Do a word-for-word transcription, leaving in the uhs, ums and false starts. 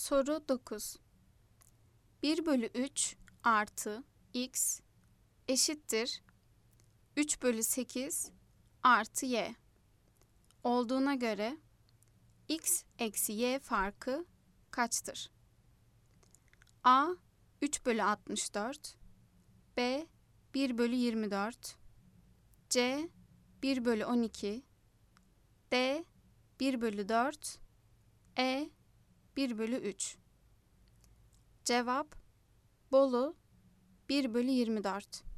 Soru dokuz. bir bölü üç artı x eşittir üç bölü sekiz artı y olduğuna göre x eksi y farkı kaçtır? A üç bölü altmış dört, B bir bölü yirmi dört, C bir bölü on iki, D bir bölü dört, E bir bölü üç. Cevap Bolu bir bölü yirmi dört.